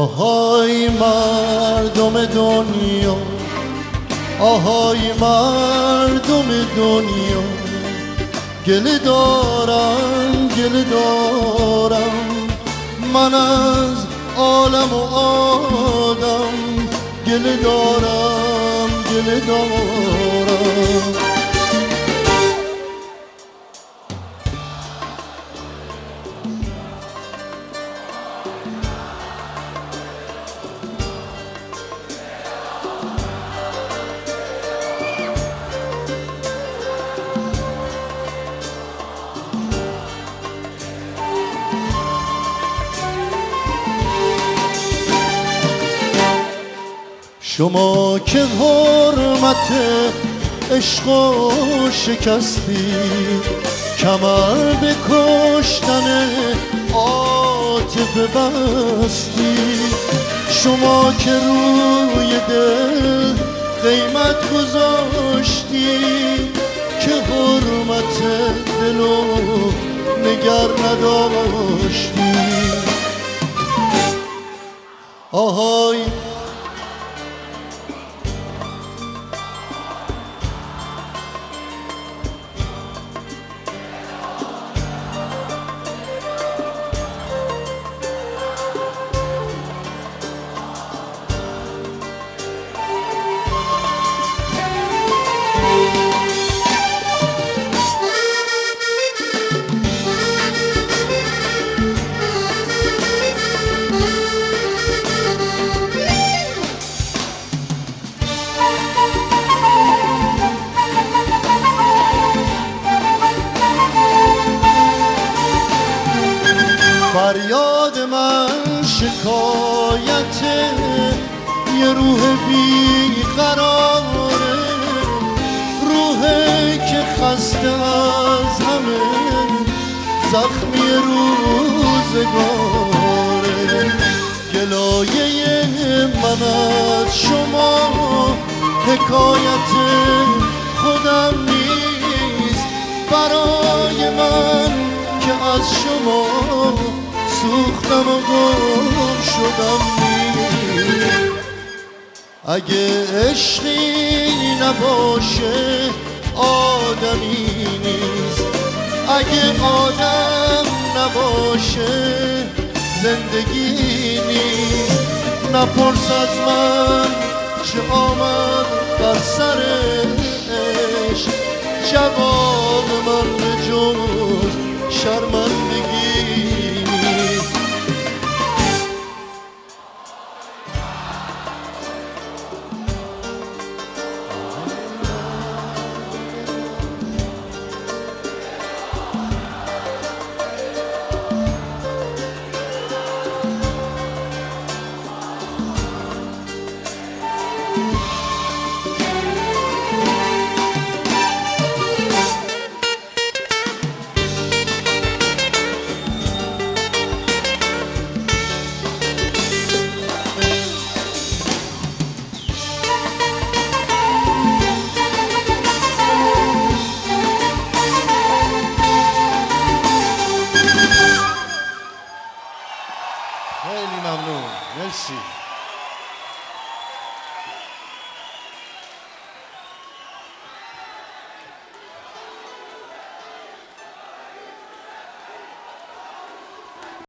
آهای مردم دنیا، آهای مردم دنیا، گله دارم گله دارم من از عالم و آدم، گله دارم گله دارم. شما که حرمت عشق و شکستی، کمر به کشتن عاطفه بستی. شما که روی دل قیمت گذاشتی، که حرمت دلو نگر نداشتی. آهای فریاد من شکایت یه روح بیقراره، روحی که خسته از همه زخمی روزگاره. گلایه من از شما حکایت خودم نیست، برای من که از شما سوختم و گم شدم نیست. اگه عشقی نباشه آدمی نیست، اگه آدم نباشه زندگی نیست. نپرس از من چه آمد بر سر عشق، جواب من به جز شرمندگی. خیلی ممنون، مرسی.